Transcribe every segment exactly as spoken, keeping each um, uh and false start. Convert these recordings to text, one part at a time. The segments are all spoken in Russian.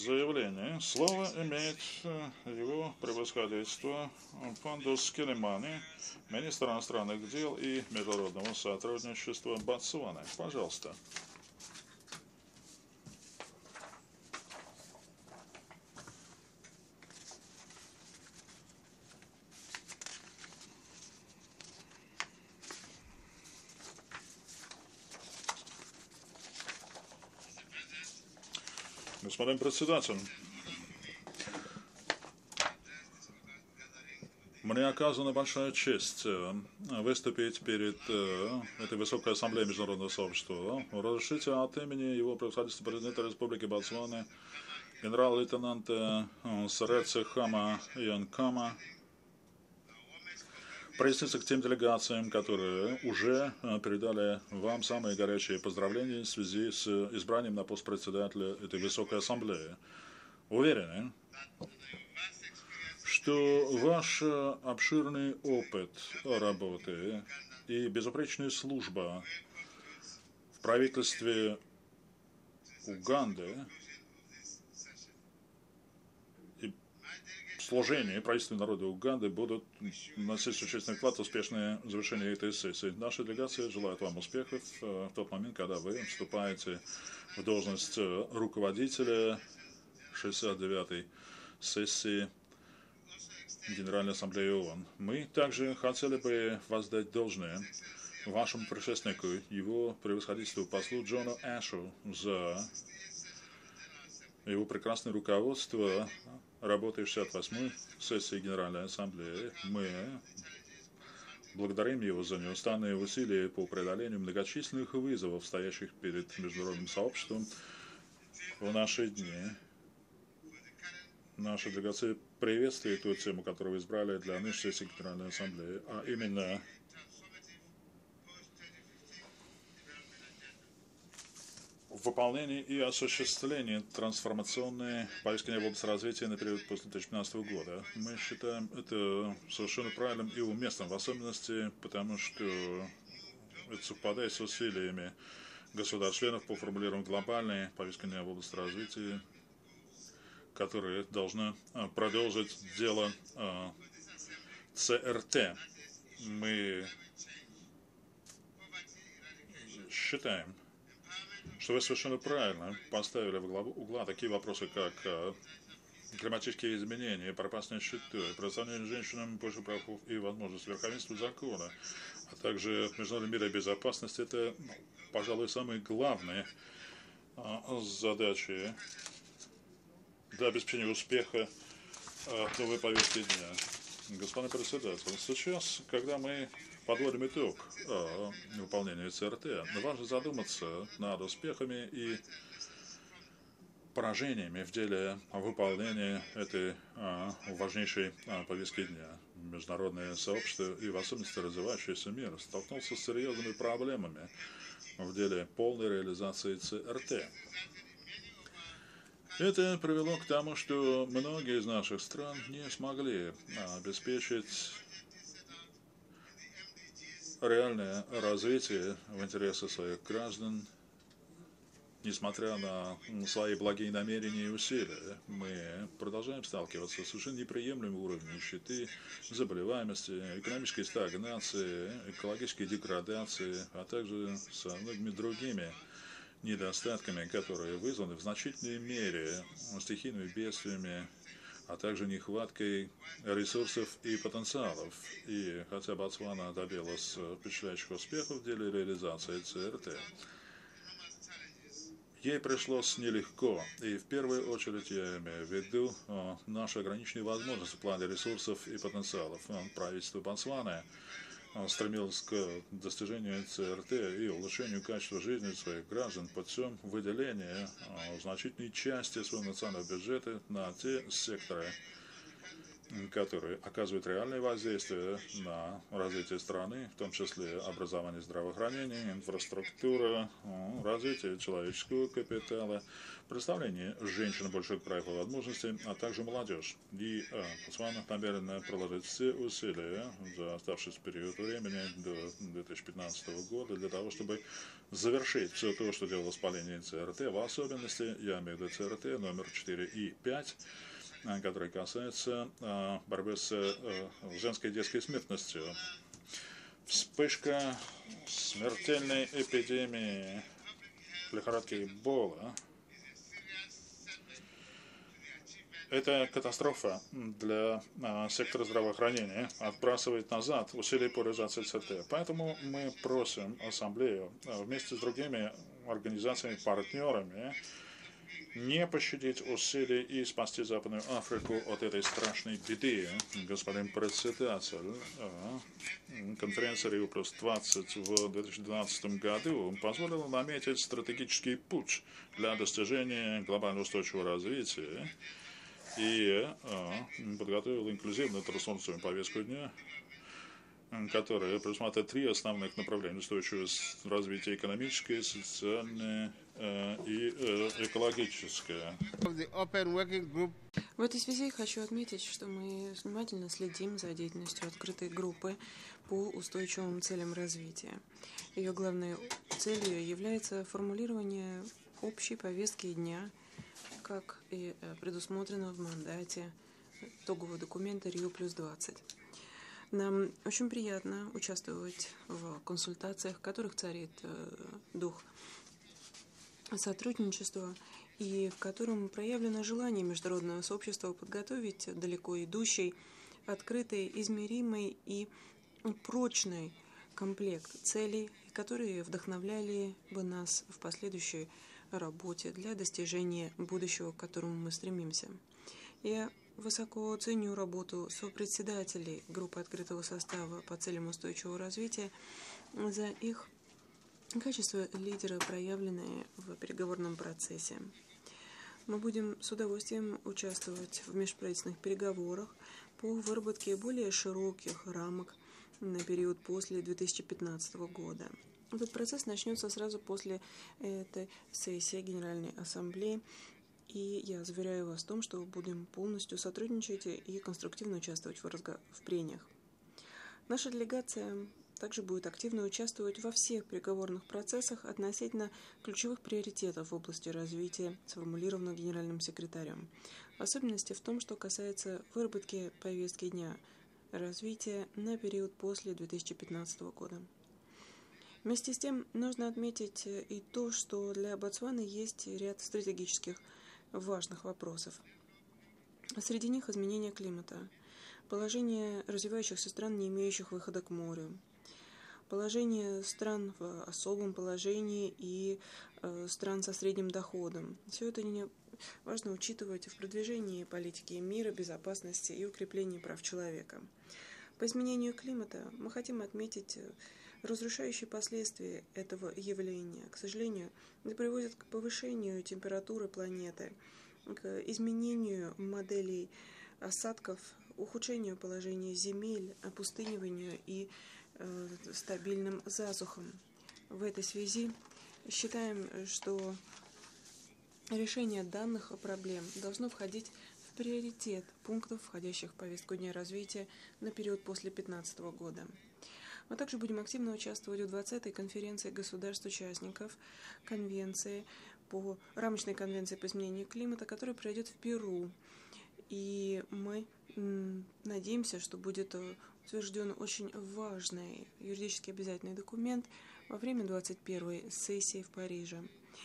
заявление. Слово имеет его превосходительство Пандус Келимани, министр иностранных дел и международного сотрудничества Ботсваны. Пожалуйста. Господин председатель, мне оказана большая честь выступить перед этой высокой ассамблеей международного сообщества. Разрешите от имени его превосходительства президента Республики Ботсвана, генерал-лейтенанта Сареце Хама Янкама, присоединиться к тем делегациям, которые уже передали вам самые горячие поздравления в связи с избранием на пост председателя этой высокой ассамблеи. Уверены, что ваш обширный опыт работы и безупречная служба в правительстве Уганды служение правительства народа Уганды будут носить существенный вклад в успешное завершение этой сессии. Наша делегация желает вам успехов в тот момент, когда вы вступаете в должность руководителя шестьдесят девятой сессии Генеральной Ассамблеи ООН. Мы также хотели бы воздать должное вашему предшественнику, его превосходительству послу Джону Эшу, за его прекрасное руководство работы шестьдесят восьмой сессии Генеральной Ассамблеи. Мы благодарим его за неустанные усилия по преодолению многочисленных вызовов, стоящих перед международным сообществом в наши дни. Наша делегация приветствует ту тему, которую вы избрали для нынешней сессии Генеральной Ассамблеи, а именно выполнение и осуществление трансформационной повестки в области развития на период после две тысячи пятнадцатого года. Мы считаем это совершенно правильным и уместным, в особенности потому, что это совпадает с усилиями государств-членов по формулированию глобальной повестки в области развития, которые должны продолжить дело ЦРТ. Мы считаем, что вы совершенно правильно поставили в главу угла такие вопросы, как климатические изменения, пропасть нищеты, предоставление женщинам больше прав и возможностей, верховенства закона, а также международный мир и безопасность. Это, пожалуй, самые главные задачи для обеспечения успеха новой повестки дня. Господин председатель, сейчас, когда мы подводим итог э, выполнения ЦРТ, важно задуматься над успехами и поражениями в деле выполнения этой э, важнейшей э, повестки дня. Международное сообщество и в особенности развивающийся мир столкнулся с серьезными проблемами в деле полной реализации ЦРТ. Это привело к тому, что многие из наших стран не смогли обеспечить реальное развитие в интересах своих граждан, несмотря на свои благие намерения и усилия. Мы продолжаем сталкиваться с совершенно неприемлемым уровнем нищеты, заболеваемости, экономической стагнации, экологической деградации, а также со многими другими недостатками, которые вызваны в значительной мере стихийными бедствиями, а также нехваткой ресурсов и потенциалов. И хотя Ботсвана добилась впечатляющих успехов в деле реализации ЦРТ, ей пришлось нелегко, и в первую очередь я имею в виду наши ограниченные возможности в плане ресурсов и потенциалов. Правительство Ботсваны стремилось к достижению ЦРТ и улучшению качества жизни своих граждан путем выделения значительной части своего национального бюджета на те секторы, которые оказывают реальное воздействие на развитие страны, в том числе образование, здравоохранение, инфраструктура, развитие человеческого капитала, представление женщин больших прав и возможностей, а также молодежь. И Ботсвана намерена приложить все усилия за оставшийся период времени до две тысячи пятнадцатого года для того, чтобы завершить все то, что делалось по линии ЦРТ, в особенности, я имею в виду ЦРТ номер четыре и пять, который касается э, борьбы с э, женской и детской смертностью. Вспышка смертельной эпидемии лихорадки Эбола – это катастрофа для э, сектора здравоохранения, отбрасывает назад усилия по реализации ЦРТ. Поэтому мы просим Ассамблею э, вместе с другими организациями, партнерами, не пощадить усилий и спасти Западную Африку от этой страшной беды. Господин председатель, конференция Рио плюс двадцать в две тысячи двенадцатом году позволила наметить стратегический путь для достижения глобального устойчивого развития и подготовила инклюзивную трансформационную повестку дня, которая предусматривает три основных направления: устойчивое развитие экономическое, социальное и экологическое. В этой связи хочу отметить, что мы внимательно следим за деятельностью открытой группы по устойчивым целям развития. Ее главной целью является формулирование общей повестки дня, как и предусмотрено в мандате итогового документа Рио плюс двадцать. Нам очень приятно участвовать в консультациях, в которых царит дух сотрудничества и в котором проявлено желание международного сообщества подготовить далеко идущий, открытый, измеримый и прочный комплект целей, которые вдохновляли бы нас в последующей работе для достижения будущего, к которому мы стремимся. Я высоко ценю работу сопредседателей группы открытого состава по целям устойчивого развития за их качество лидера, проявленное в переговорном процессе. Мы будем с удовольствием участвовать в межправительственных переговорах по выработке более широких рамок на период после две тысячи пятнадцатого года. Этот процесс начнется сразу после этой сессии Генеральной Ассамблеи, и я заверяю вас в том, что будем полностью сотрудничать и конструктивно участвовать в, разго... в прениях. Наша делегация также будет активно участвовать во всех переговорных процессах относительно ключевых приоритетов в области развития, сформулированных генеральным секретарем, в особенности в том, что касается выработки повестки дня развития на период после две тысячи пятнадцатого года. Вместе с тем, нужно отметить и то, что для Ботсваны есть ряд стратегических важных вопросов. Среди них изменение климата, положение развивающихся стран, не имеющих выхода к морю, положение стран в особом положении и э, стран со средним доходом. Все это не важно учитывать в продвижении политики мира, безопасности и укреплении прав человека. По изменению климата мы хотим отметить разрушающие последствия этого явления. К сожалению, это приводит к повышению температуры планеты, к изменению моделей осадков, ухудшению положения земель, опустыниванию и э, стабильным засухам. В этой связи считаем, что решение данных проблем должно входить в приоритет пунктов, входящих в повестку дня развития на период после две тысячи пятнадцатого года. Мы также будем активно участвовать в двадцатой конференции государств-участников конвенции по рамочной конвенции по изменению климата, которая пройдет в Перу. И мы надеемся, что будет утвержден очень важный юридически обязательный документ во время двадцать первой сессии в Париже.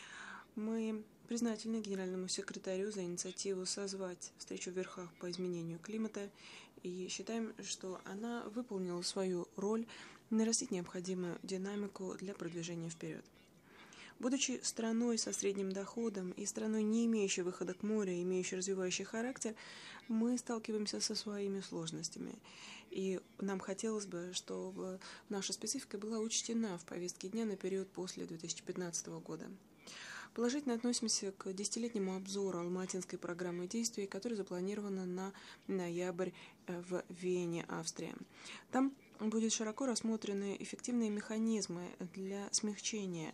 Мы признательны генеральному секретарю за инициативу созвать встречу в верхах по изменению климата и считаем, что она выполнила свою роль нарастить необходимую динамику для продвижения вперед. Будучи страной со средним доходом и страной, не имеющей выхода к морю, имеющей развивающий характер, мы сталкиваемся со своими сложностями. И нам хотелось бы, чтобы наша специфика была учтена в повестке дня на период после две тысячи пятнадцатого года. Положительно относимся к десятилетнему обзору Алматинской программы действий, которая запланирована на ноябрь в Вене, Австрия. Там будут широко рассмотрены эффективные механизмы для смягчения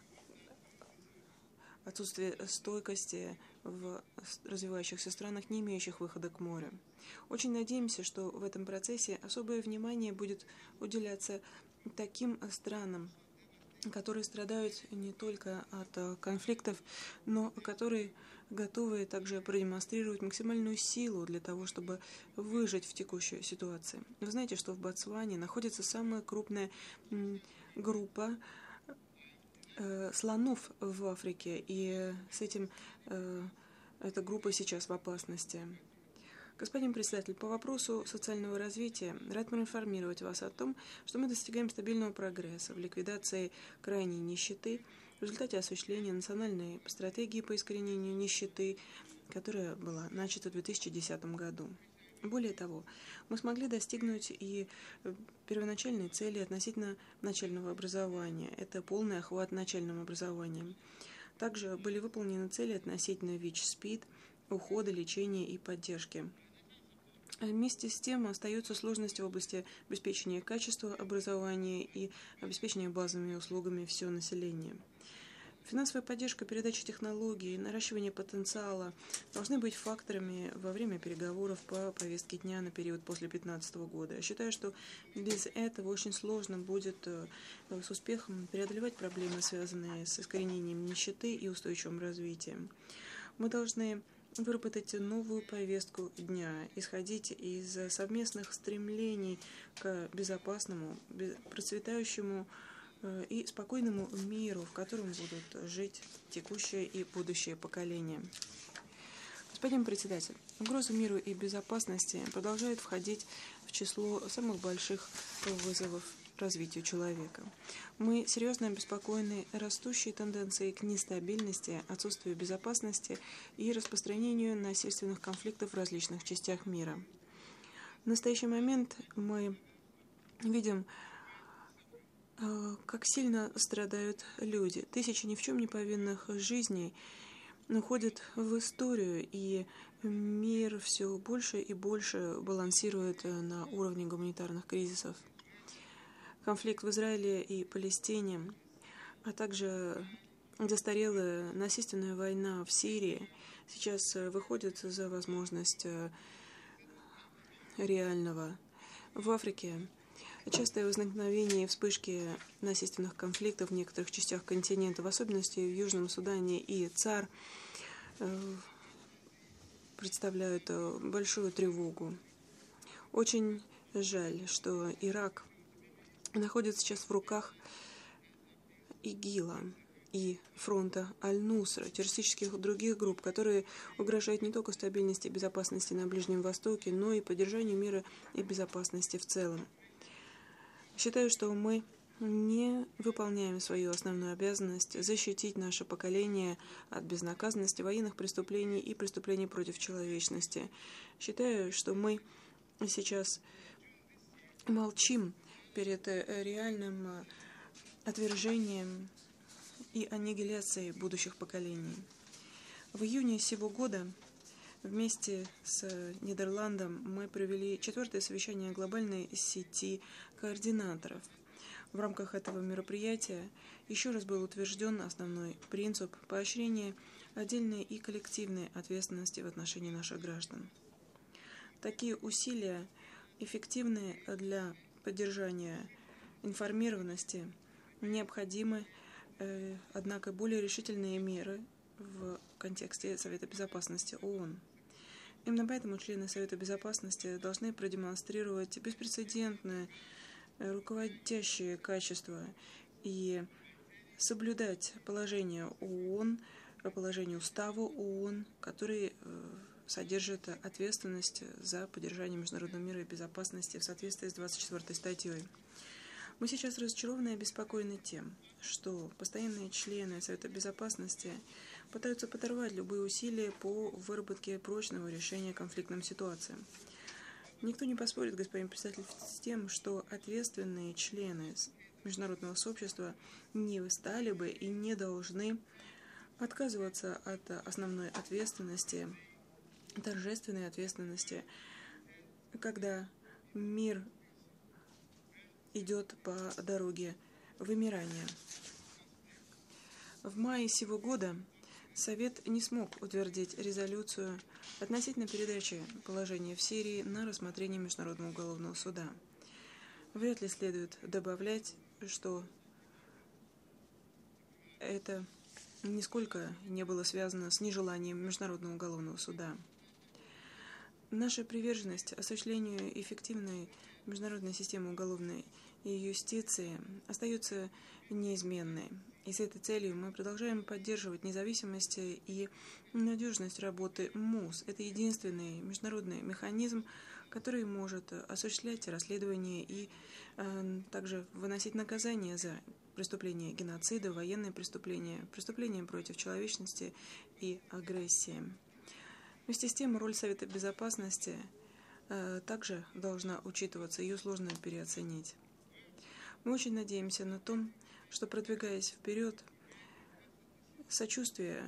отсутствия стойкости в развивающихся странах, не имеющих выхода к морю. Очень надеемся, что в этом процессе особое внимание будет уделяться таким странам, которые страдают не только от конфликтов, но которые готовы также продемонстрировать максимальную силу для того, чтобы выжить в текущей ситуации. Вы знаете, что в Ботсване находится самая крупная группа э, слонов в Африке, и с этим э, эта группа сейчас в опасности. Господин председатель, по вопросу социального развития рад проинформировать вас о том, что мы достигаем стабильного прогресса в ликвидации крайней нищеты в результате осуществления национальной стратегии по искоренению нищеты, которая была начата в две тысячи десятом году. Более того, мы смогли достигнуть и первоначальной цели относительно начального образования. Это полный охват начальным образованием. Также были выполнены цели относительно ВИЧ-СПИД, ухода, лечения и поддержки. Вместе с тем остаются сложности в области обеспечения качества образования и обеспечения базовыми услугами всего населения. Финансовая поддержка, передача технологий, наращивание потенциала должны быть факторами во время переговоров по повестке дня на период после две тысячи пятнадцатого года. Я считаю, что без этого очень сложно будет с успехом преодолевать проблемы, связанные с искоренением нищеты и устойчивым развитием. Мы должны выработать новую повестку дня, исходить из совместных стремлений к безопасному, процветающему и спокойному миру, в котором будут жить текущее и будущее поколения. Господин председатель, угроза миру и безопасности продолжает входить в число самых больших вызовов развитию человека. Мы серьезно обеспокоены растущей тенденцией к нестабильности, отсутствию безопасности и распространению насильственных конфликтов в различных частях мира. В настоящий момент мы видим, как сильно страдают люди. Тысячи ни в чем не повинных жизней уходят в историю, и мир все больше и больше балансирует на уровне гуманитарных кризисов. Конфликт в Израиле и Палестине, а также застарелая насильственная война в Сирии сейчас выходят за возможность реального. В Африке частое возникновение и вспышки насильственных конфликтов в некоторых частях континента, в особенности в Южном Судане и ЦАР, представляют большую тревогу. Очень жаль, что Ирак находится сейчас в руках ИГИЛа и фронта Аль-Нусра, террористических других групп, которые угрожают не только стабильности и безопасности на Ближнем Востоке, но и поддержанию мира и безопасности в целом. Считаю, что мы не выполняем свою основную обязанность защитить наше поколение от безнаказанности, военных преступлений и преступлений против человечности. Считаю, что мы сейчас молчим перед реальным отвержением и аннигиляцией будущих поколений. В июне сего года вместе с Нидерландом мы провели четвертое совещание глобальной сети координаторов. В рамках этого мероприятия еще раз был утвержден основной принцип поощрения отдельной и коллективной ответственности в отношении наших граждан. Такие усилия эффективны для поддержания информированности, необходимы, э, однако, более решительные меры в контексте Совета Безопасности ООН. Именно поэтому члены Совета Безопасности должны продемонстрировать беспрецедентное руководящее качество и соблюдать положение ООН, положение Устава ООН, который содержит ответственность за поддержание международного мира и безопасности в соответствии с двадцать четвёртой статьей. Мы сейчас разочарованы и обеспокоены тем, что постоянные члены Совета Безопасности пытаются подорвать любые усилия по выработке прочного решения конфликтным ситуациям. Никто не поспорит, господин председатель, с тем, что ответственные члены международного сообщества не стали бы и не должны отказываться от основной ответственности, торжественной ответственности, когда мир идет по дороге вымирания. В мае сего года Совет не смог утвердить резолюцию относительно передачи положения в Сирии на рассмотрение Международного уголовного суда. Вряд ли следует добавлять, что это нисколько не было связано с нежеланием Международного уголовного суда. Наша приверженность осуществлению эффективной международной системы уголовной и юстиции остается неизменной. И с этой целью мы продолжаем поддерживать независимость и надежность работы МУС. Это единственный международный механизм, который может осуществлять расследование и э, также выносить наказания за преступления геноцида, военные преступления, преступления против человечности и агрессии. Вместе с тем, роль Совета Безопасности э, также должна учитываться, ее сложно переоценить. Мы очень надеемся на то, что, продвигаясь вперед, сочувствие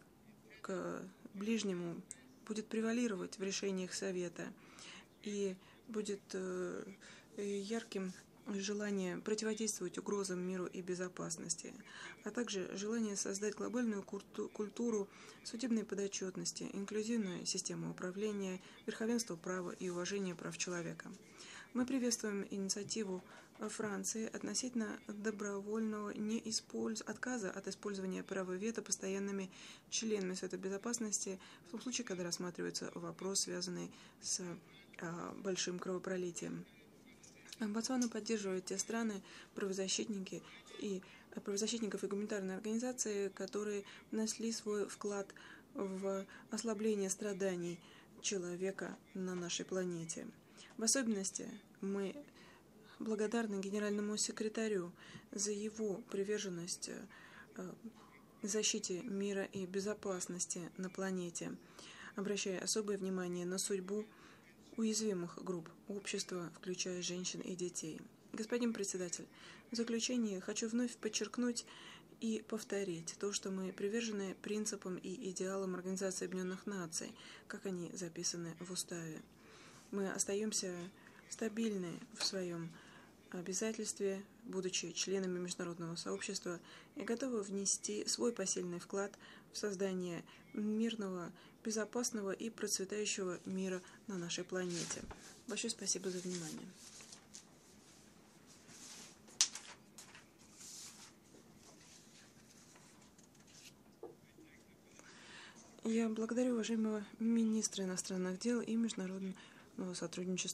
к ближнему будет превалировать в решениях Совета и будет э, ярким желание противодействовать угрозам миру и безопасности, а также желание создать глобальную культуру судебной подотчетности, инклюзивную систему управления, верховенство права и уважение прав человека. Мы приветствуем инициативу Франции относительно добровольного неиспольз... отказа от использования права вето постоянными членами Совета Безопасности в том случае, когда рассматривается вопрос, связанный с а, большим кровопролитием. Ботсвана поддерживает те страны, правозащитники и правозащитников и гуманитарные организации, которые внесли свой вклад в ослабление страданий человека на нашей планете. В особенности мы благодарны генеральному секретарю за его приверженность защите мира и безопасности на планете, обращая особое внимание на судьбу уязвимых групп общества, включая женщин и детей. Господин председатель, в заключение хочу вновь подчеркнуть и повторить то, что мы привержены принципам и идеалам Организации Объединенных Наций, как они записаны в Уставе. Мы остаемся стабильны в своем обязательстве, будучи членами международного сообщества, и готовы внести свой посильный вклад в создание мирного, безопасного и процветающего мира на нашей планете. Большое спасибо за внимание. Я благодарю уважаемого министра иностранных дел и международного сотрудничества